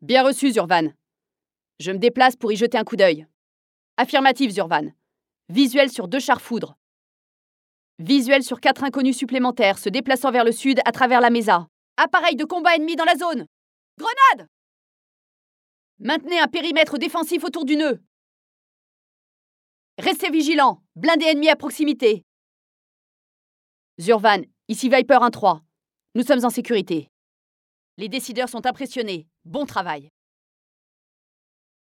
Bien reçu, Zurvan. Je me déplace pour y jeter un coup d'œil. Affirmatif, Zurvan. Visuel sur 2 chars foudres. Visuel sur 4 inconnus supplémentaires se déplaçant vers le sud à travers la Mesa. Appareil de combat ennemi dans la zone. Grenade! Maintenez un périmètre défensif autour du nœud. Restez vigilants. Blindé ennemi à proximité. Zurvan, ici Viper 1-3. Nous sommes en sécurité. Les décideurs sont impressionnés. Bon travail.